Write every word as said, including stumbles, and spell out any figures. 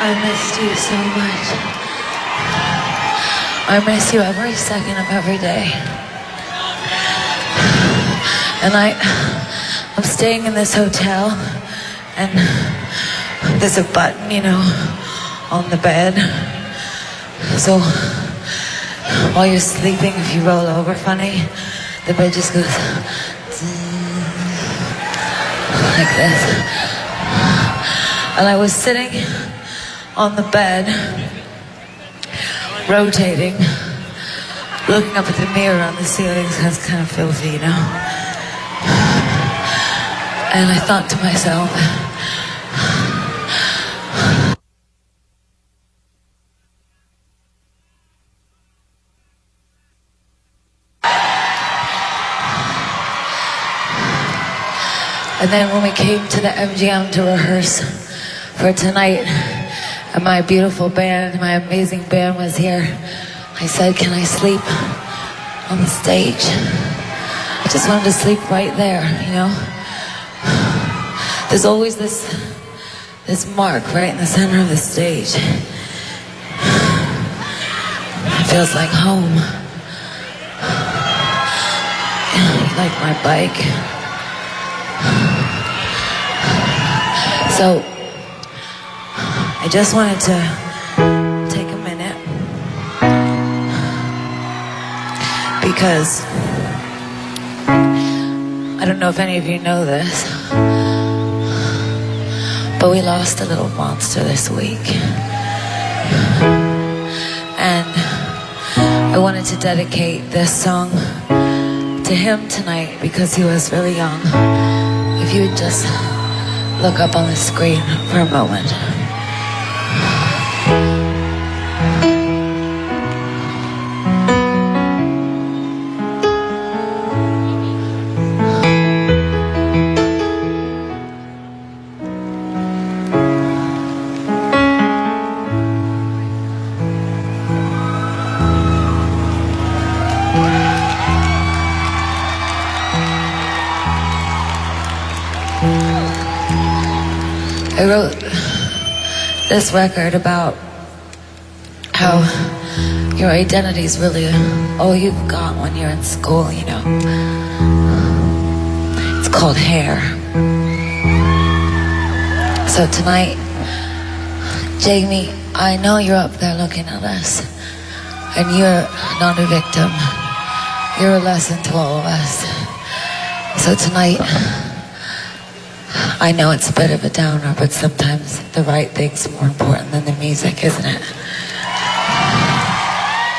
I missed you so much. I miss you every second of every day. And I, I'm staying in this hotel, and there's a button, you know, on the bed. So while you're sleeping, if you roll over funny, the bed just goes like this. And I was sitting on the bed, rotating, looking up at the mirror on the ceiling, so it's kind of filthy, you know. And I thought to myself, and then when we came to the M G M to rehearse for tonight, and my beautiful band, my amazing band was here, I said, can I sleep on the stage? I just wanted to sleep right there, you know? There's always this, this mark right in the center of the stage. It feels like home. Like my bike. So, I just wanted to take a minute because I don't know if any of you know this, but we lost a little monster this week. And I wanted to dedicate this song to him tonight because he was really young. If you would just look up on the screen for a moment. I wrote this record about how your identity is really all you've got when you're in school, you know. It's called hair. So tonight, Jamie, I know you're up there looking at us, and you're not a victim. You're a lesson to all of us. So tonight, I know it's a bit of a downer, but sometimes the right thing's more important than the music, isn't it?